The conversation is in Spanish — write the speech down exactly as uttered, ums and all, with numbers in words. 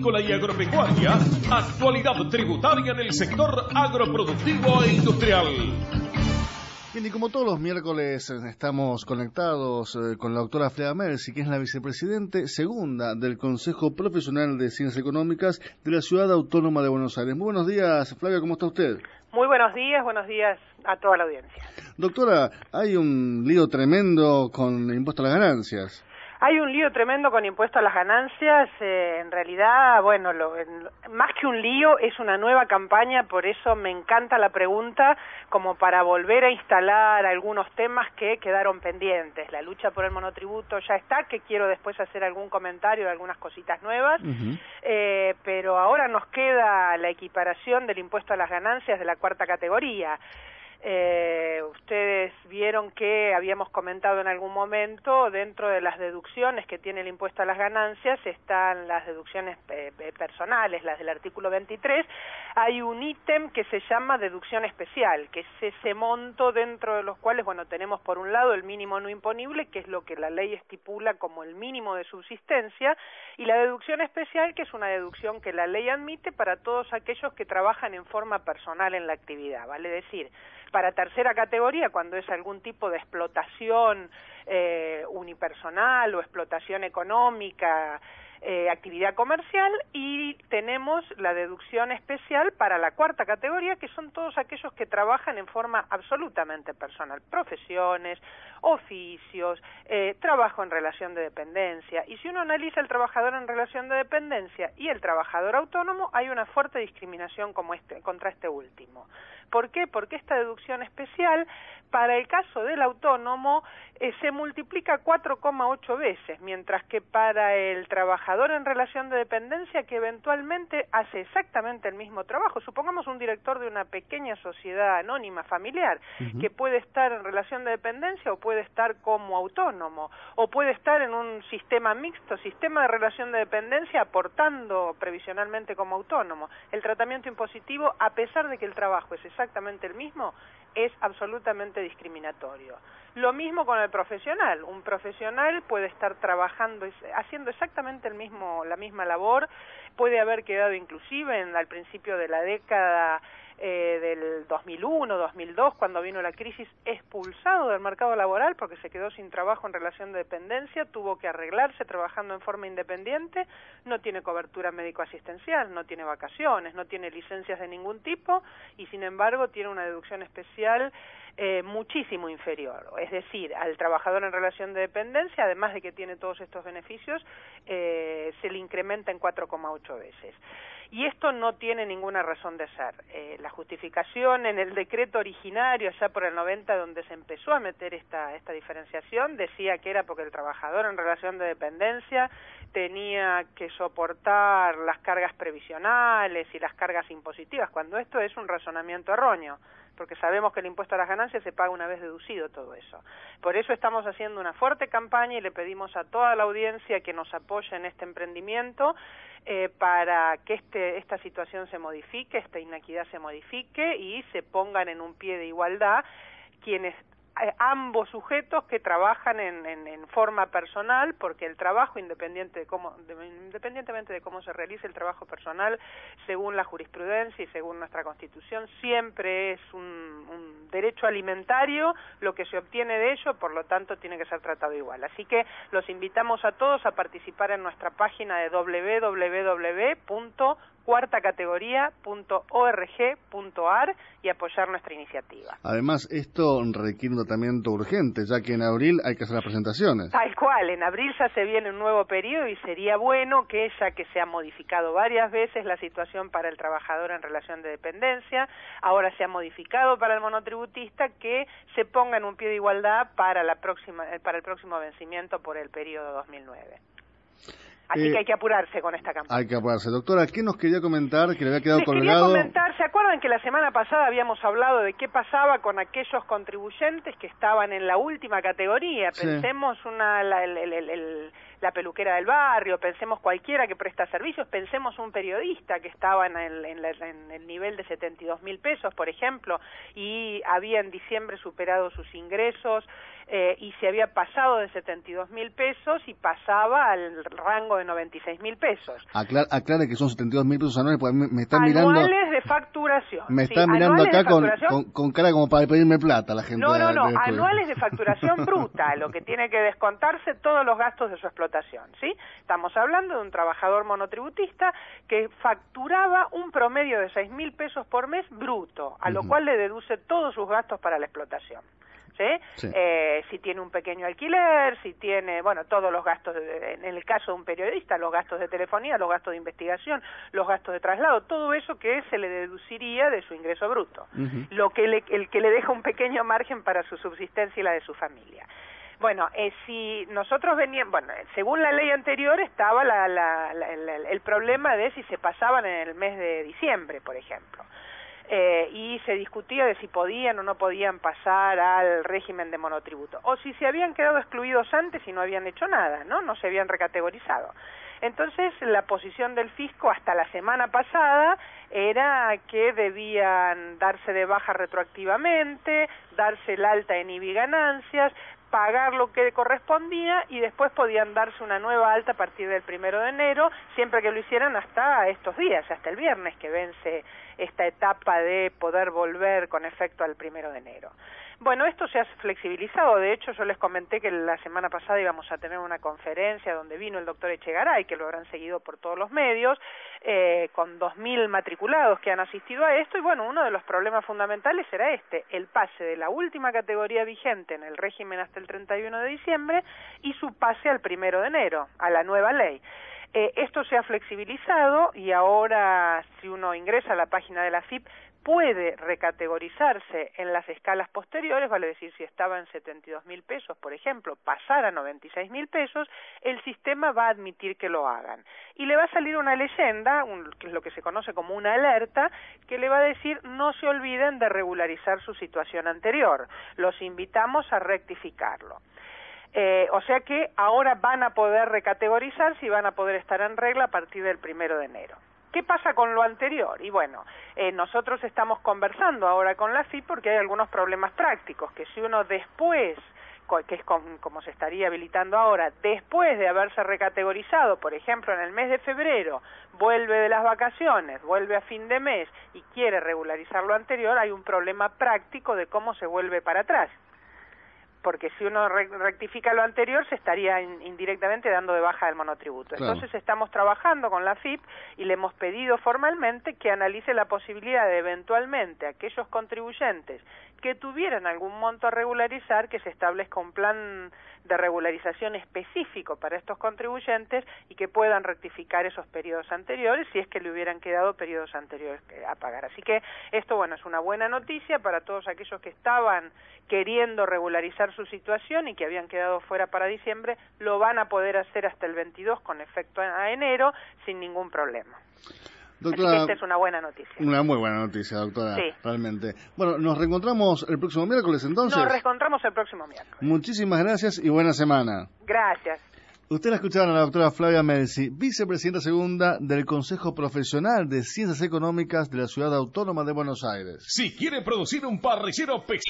agrícola y agropecuaria, actualidad tributaria en el sector agroproductivo e industrial. Bien, y como todos los miércoles estamos conectados eh, con la doctora Flavia Mersi, que es la vicepresidente segunda del Consejo Profesional de Ciencias Económicas de la Ciudad Autónoma de Buenos Aires. Muy buenos días, Flavia, ¿cómo está usted? Muy buenos días, buenos días a toda la audiencia. Doctora, hay un lío tremendo con impuesto a las ganancias. Hay un lío tremendo con impuesto a las ganancias, eh, en realidad, bueno, lo, en, más que un lío, es una nueva campaña, por eso me encanta la pregunta, como para volver a instalar algunos temas que quedaron pendientes. La lucha por el monotributo ya está, que quiero después hacer algún comentario de algunas cositas nuevas, uh-huh. eh, pero ahora nos queda la equiparación del impuesto a las ganancias de la cuarta categoría. Eh, ustedes vieron que habíamos comentado en algún momento, dentro de las deducciones que tiene el impuesto a las ganancias están las deducciones eh, personales, las del artículo veintitrés. Hay un ítem que se llama deducción especial, que es ese monto dentro de los cuales, bueno, tenemos por un lado el mínimo no imponible, que es lo que la ley estipula como el mínimo de subsistencia, y la deducción especial, que es una deducción que la ley admite para todos aquellos que trabajan en forma personal en la actividad, vale decir, para tercera categoría, cuando es algún tipo de explotación eh, unipersonal o explotación económica, eh, actividad comercial, y tenemos la deducción especial para la cuarta categoría, que son todos aquellos que trabajan en forma absolutamente personal, profesiones, oficios, eh, trabajo en relación de dependencia. Y si uno analiza el trabajador en relación de dependencia y el trabajador autónomo, hay una fuerte discriminación como este, contra este último. ¿Por qué? Porque esta deducción especial, para el caso del autónomo, eh, se multiplica cuatro coma ocho veces, mientras que para el trabajador en relación de dependencia, que eventualmente hace exactamente el mismo trabajo, supongamos un director de una pequeña sociedad anónima familiar, uh-huh. que puede estar en relación de dependencia o puede estar como autónomo, o puede estar en un sistema mixto, sistema de relación de dependencia, aportando previsionalmente como autónomo. El tratamiento impositivo, a pesar de que el trabajo es exactamente el mismo, es absolutamente discriminatorio. Lo mismo con el profesional. Un profesional puede estar trabajando, haciendo exactamente el mismo, la misma labor, puede haber quedado inclusive en, al principio de la década eh, del dos mil uno, dos mil dos, cuando vino la crisis, expulsado del mercado laboral porque se quedó sin trabajo en relación de dependencia, tuvo que arreglarse trabajando en forma independiente, no tiene cobertura médico-asistencial, no tiene vacaciones, no tiene licencias de ningún tipo y sin embargo tiene una deducción especial eh, muchísimo inferior. Es decir, al trabajador en relación de dependencia, además de que tiene todos estos beneficios, eh, se le incrementa en cuatro coma ocho veces. Y esto no tiene ninguna razón de ser. Eh, la justificación en el decreto originario, allá por el noventa, donde se empezó a meter esta, esta diferenciación, decía que era porque el trabajador en relación de dependencia tenía que soportar las cargas previsionales y las cargas impositivas, cuando esto es un razonamiento erróneo, porque sabemos que el impuesto a las ganancias se paga una vez deducido todo eso. Por eso estamos haciendo una fuerte campaña y le pedimos a toda la audiencia que nos apoye en este emprendimiento eh, para que este, esta situación se modifique, esta inequidad se modifique y se pongan en un pie de igualdad quienes eh, ambos sujetos que trabajan en, en, en forma personal, porque el trabajo, independiente de cómo, de, independientemente de cómo se realice el trabajo personal, según la jurisprudencia y según nuestra Constitución, siempre es un, un derecho alimentario lo que se obtiene de ello, por lo tanto tiene que ser tratado igual. Así que los invitamos a todos a participar en nuestra página de doble u doble u doble u punto cuarta categoría punto org punto ar y apoyar nuestra iniciativa. Además, esto requiere un tratamiento urgente, ya que en abril hay que hacer las presentaciones. Tal cual, en abril ya se viene un nuevo periodo y sería bueno que, ya que se ha modificado varias veces la situación para el trabajador en relación de dependencia, ahora se ha modificado para el monotributista, que se ponga en un pie de igualdad para la próxima, para el próximo vencimiento por el periodo dos mil nueve. Así eh, que hay que apurarse con esta campaña. Hay que apurarse. Doctora, ¿qué nos quería comentar que le había quedado Les colgado? quería comentar, ¿se acuerdan que la semana pasada habíamos hablado de qué pasaba con aquellos contribuyentes que estaban en la última categoría? Sí. Pensemos una, la, el, el, el, la peluquera del barrio, pensemos cualquiera que presta servicios, pensemos un periodista que estaba en el, en la, en el nivel de setenta y dos mil pesos, por ejemplo, y había en diciembre superado sus ingresos, eh, y se había pasado de setenta y dos mil pesos y pasaba al rango de noventa y seis mil pesos. Aclar, aclare que son setenta y dos mil pesos anuales, porque me, me están anuales mirando... de facturación. Me sí, están mirando acá con, con, con cara como para pedirme plata la gente. No, no, no, de, de anuales de facturación bruta, lo que tiene que descontarse todos los gastos de su explotación, ¿sí? Estamos hablando de un trabajador monotributista que facturaba un promedio de seis mil pesos por mes bruto, a lo uh-huh. cual le deduce todos sus gastos para la explotación. ¿Sí? Sí. Eh, si tiene un pequeño alquiler, si tiene, bueno, todos los gastos, de, en el caso de un periodista, los gastos de telefonía, los gastos de investigación, los gastos de traslado, todo eso que se le deduciría de su ingreso bruto, uh-huh. lo que le, el que le deja un pequeño margen para su subsistencia y la de su familia. Bueno, eh, si nosotros veníamos, bueno, según la ley anterior estaba la, la, la, la, el problema de si se pasaban en el mes de diciembre, por ejemplo. Eh, y se discutía de si podían o no podían pasar al régimen de monotributo, o si se habían quedado excluidos antes y no habían hecho nada, ¿no? No se habían recategorizado. Entonces, la posición del fisco hasta la semana pasada era que debían darse de baja retroactivamente, darse el alta en I B I ganancias, pagar lo que correspondía y después podían darse una nueva alta a partir del primero de enero, siempre que lo hicieran hasta estos días, hasta el viernes que vence esta etapa de poder volver con efecto al primero de enero. Bueno, esto se ha flexibilizado, de hecho yo les comenté que la semana pasada íbamos a tener una conferencia donde vino el doctor Echegaray, que lo habrán seguido por todos los medios, eh, con dos mil matriculados que han asistido a esto, y bueno, uno de los problemas fundamentales era este, el pase de la última categoría vigente en el régimen hasta el treinta y uno de diciembre y su pase al primero de enero, a la nueva ley. Eh, esto se ha flexibilizado y ahora si uno ingresa a la página de la F I P puede recategorizarse en las escalas posteriores, vale decir, si estaba en setenta y dos mil pesos, por ejemplo, pasar a noventa y seis mil pesos, el sistema va a admitir que lo hagan. Y le va a salir una leyenda, un, que es lo que se conoce como una alerta, que le va a decir, no se olviden de regularizar su situación anterior, los invitamos a rectificarlo. Eh, o sea que ahora van a poder recategorizarse y van a poder estar en regla a partir del primero de enero. ¿Qué pasa con lo anterior? Y bueno, eh, nosotros estamos conversando ahora con la F I P porque hay algunos problemas prácticos, que si uno después, que es como se estaría habilitando ahora, después de haberse recategorizado, por ejemplo en el mes de febrero, vuelve de las vacaciones, vuelve a fin de mes y quiere regularizar lo anterior, hay un problema práctico de cómo se vuelve para atrás. Porque si uno re rectifica lo anterior, se estaría in indirectamente dando de baja el monotributo. Claro. Entonces estamos trabajando con la F I P y le hemos pedido formalmente que analice la posibilidad de eventualmente aquellos contribuyentes que tuvieran algún monto a regularizar, que se establezca un plan de regularización específico para estos contribuyentes y que puedan rectificar esos periodos anteriores si es que le hubieran quedado periodos anteriores a pagar. Así que esto, bueno, es una buena noticia para todos aquellos que estaban queriendo regularizar su situación y que habían quedado fuera para diciembre, lo van a poder hacer hasta el veintidós con efecto a enero sin ningún problema. Doctora, así que esta es una buena noticia. Una muy buena noticia, doctora, sí. Realmente. Bueno, nos reencontramos el próximo miércoles, entonces. Nos reencontramos el próximo miércoles. Muchísimas gracias y buena semana. Gracias. Usted la escucharon a la doctora Flavia Melsi, vicepresidenta segunda del Consejo Profesional de Ciencias Económicas de la Ciudad Autónoma de Buenos Aires. Si quiere producir un parrillero